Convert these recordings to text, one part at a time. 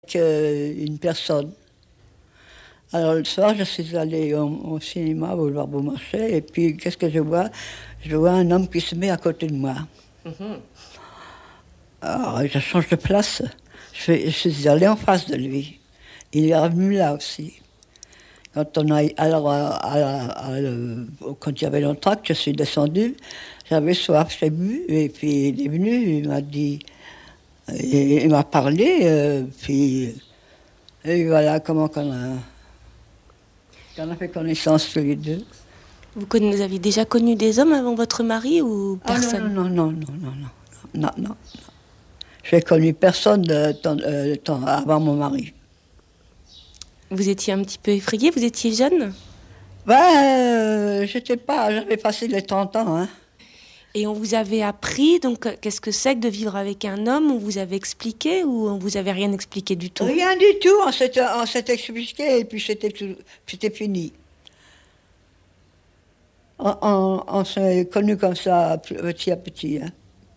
Une personne. Alors le soir, je suis allée au cinéma, au boulevard Beaumarchais, et puis qu'est-ce que je vois? Je vois un homme qui se met à côté de moi. Alors je change de place. Je suis allée en face de lui. Il est revenu là aussi. Quand on a, alors, quand il y avait l'entracte, je suis descendue. J'avais soif, j'ai bu, et puis il est venu, il m'a dit, il m'a parlé, puis et voilà comment qu'on a fait connaissance tous les deux. Vous aviez déjà connu des hommes avant votre mari ou personne? Non. Je n'ai connu personne de temps avant mon mari. Vous étiez un petit peu effrayée, vous étiez jeune? J'avais passé les 30 ans. Hein. Et on vous avait appris, donc, qu'est-ce que c'est que de vivre avec un homme? On vous avait expliqué ou on vous avait rien expliqué du tout? Rien du tout, on s'était expliqué et puis c'était fini. On s'est connus comme ça, petit à petit. Hein.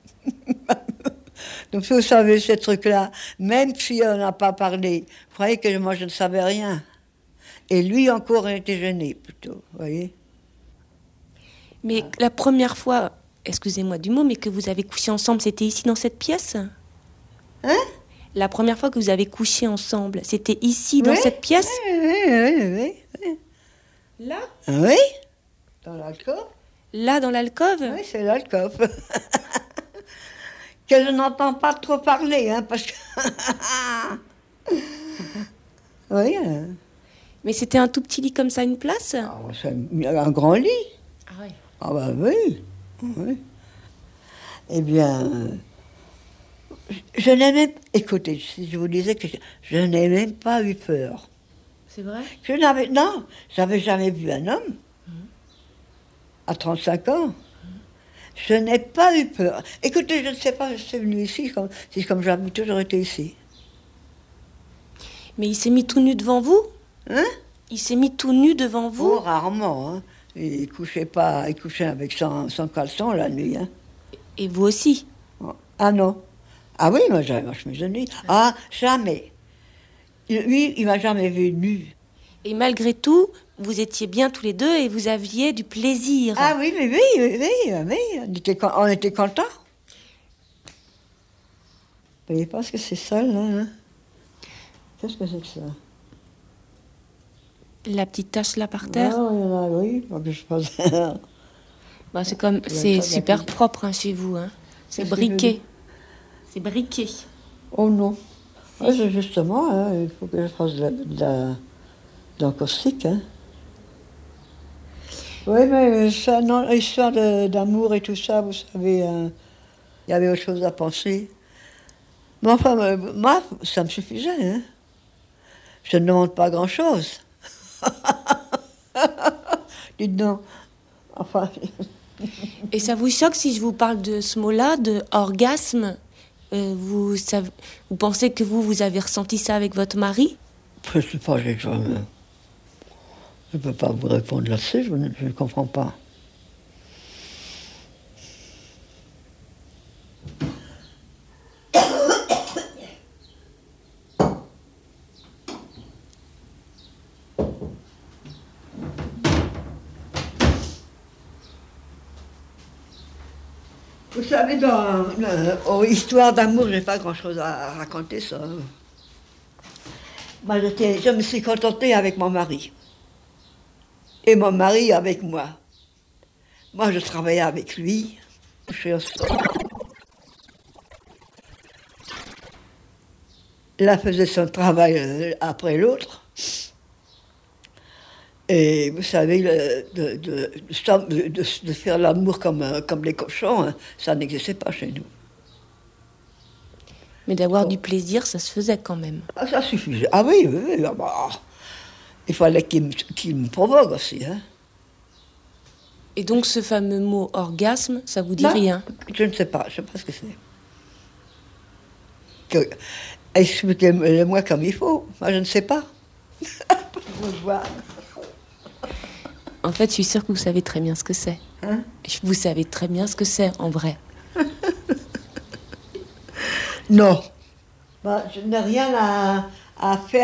Donc vous savez, ces trucs-là, même si on n'a pas parlé, vous croyez que moi je ne savais rien. Et lui encore était gêné plutôt, vous voyez. Mais la première fois, excusez-moi du mot, mais que vous avez couché ensemble, c'était ici dans cette pièce? Hein? La première fois que vous avez couché ensemble, c'était ici dans cette pièce? Oui. Là? Oui, dans l'alcôve. Là, dans l'alcôve? Oui, c'est l'alcôve. Que je n'entends pas trop parler, hein, parce que... Oui. Mais c'était un tout petit lit comme ça, une place? Ah, c'est un grand lit. Ah oui. Ah bah oui. Eh bien, je n'ai même... Écoutez, si je vous disais que je n'ai même pas eu peur. C'est vrai? Non, j'avais jamais vu un homme à 35 ans. Je n'ai pas eu peur. Écoutez, je ne sais pas, je suis venue ici, comme j'avais toujours été ici. Mais il s'est mis tout nu devant vous? Hein? Il s'est mis tout nu devant vous? Oh, rarement. Hein. Il couchait avec son caleçon la nuit. Hein. Et vous aussi? Ah non. Ah oui, moi j'avais ma chemise de nuit. Ah, jamais. Lui, il m'a jamais vu nu. Et malgré tout, vous étiez bien tous les deux et vous aviez du plaisir. Ah oui, on était contents. Vous voyez pas ce que c'est ça, là, hein? Qu'est-ce que c'est que ça? La petite tache là par terre? Ah, il y en a, oui, faut que je fasse... Bah, c'est super propre hein, chez vous. Hein. C'est briqué. C'est briqué. Oh non. Ah, justement, hein, il faut que je fasse de l'encaustique. Hein. Oui, mais ça, non, l'histoire d'amour et tout ça, vous savez, il y avait autre chose à penser. Mais enfin, moi, ça me suffisait. Hein. Je ne demande pas grand-chose. Dites donc. Enfin... Et ça vous choque si je vous parle de ce mot-là, de orgasme? Vous pensez que vous avez ressenti ça avec votre mari? Je ne sais pas, je ne peux pas vous répondre là-dessus, je ne comprends pas. Vous savez, dans Histoire d'amour, j'ai pas grand-chose à raconter, ça. Moi, je me suis contentée avec mon mari. Et mon mari avec moi. Moi, je travaillais avec lui. L'un faisait son travail après l'autre. Et vous savez, de faire l'amour comme les cochons, hein, ça n'existait pas chez nous. Mais d'avoir du plaisir, ça se faisait quand même. Ah, ça suffisait. Ah oui. Bah, il fallait qu'il me provoque aussi. Hein. Et donc ce fameux mot orgasme, ça vous dit rien? Je ne sais pas ce que c'est. Expliquez-le-moi comme il faut. Moi, je ne sais pas. En fait, je suis sûre que vous savez très bien ce que c'est. Hein? Vous savez très bien ce que c'est, en vrai. Non. Bah, je n'ai rien à faire.